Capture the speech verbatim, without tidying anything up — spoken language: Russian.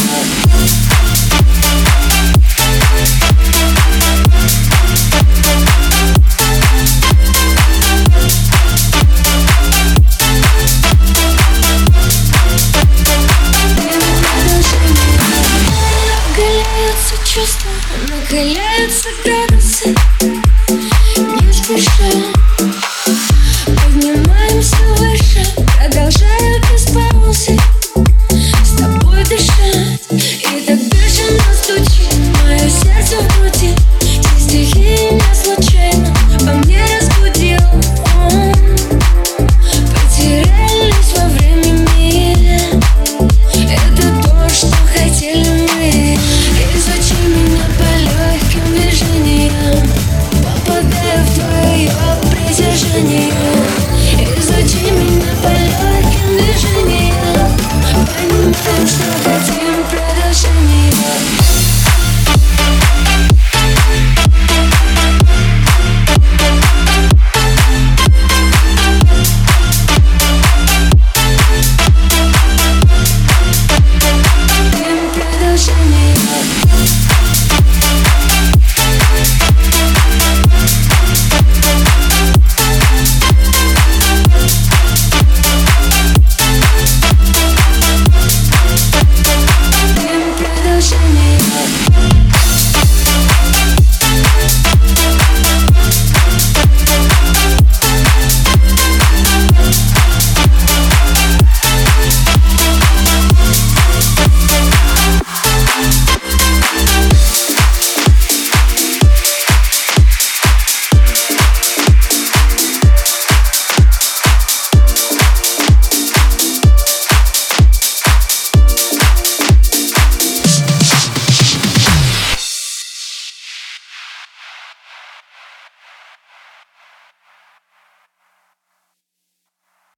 Чувства накаляются градусы, не спеша поднимаемся выше, продолжая без паузы с тобой дышать. И так бешено стучит мое сердце в груди. Те стихи не случайно по мне разбудил. Потерялись во времени, это то, что хотели мы. Изучи меня по легким движениям, попадая в твое притяжение. Изучи меня по легким движениям, понимаем, что хотим продолжения.